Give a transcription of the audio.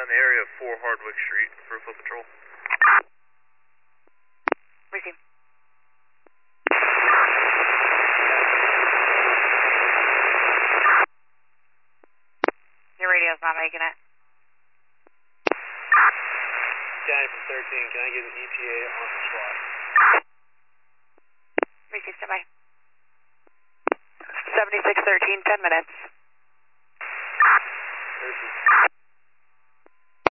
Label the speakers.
Speaker 1: down the area of 4 Hardwick Street for foot patrol.
Speaker 2: Receive. Your radio's not making it.
Speaker 1: County from 13, can I get an ETA on the SWAT?
Speaker 2: Receive, standby. 7613, 10 minutes.